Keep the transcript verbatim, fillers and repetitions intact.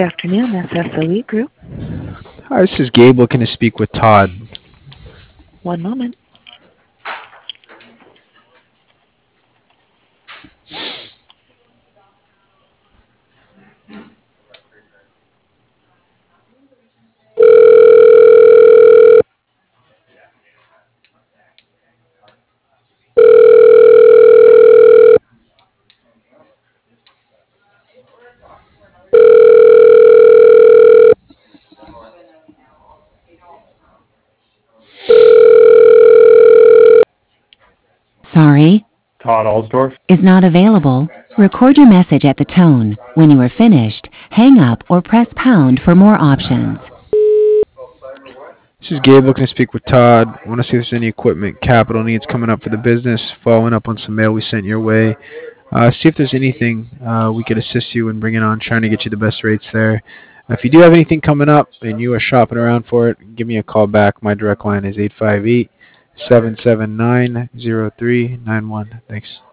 afternoon, that's S O E Group. Hi, this is Gabe looking to speak with Todd. One moment. Sorry, Todd Alsdorf. is not available. Record your message at the tone. When you are finished, hang up or press pound for more options. This is Gabe looking to speak with Todd. I want to see if there's any equipment capital needs coming up for the business, following up on some mail we sent your way. Uh, see if there's anything uh, we could assist you in bringing on, trying to get you the best rates there. Uh, if you do have anything coming up and you are shopping around for it, give me a call back. My direct line is eight five eight, seven seven nine, zero three nine one. Thanks.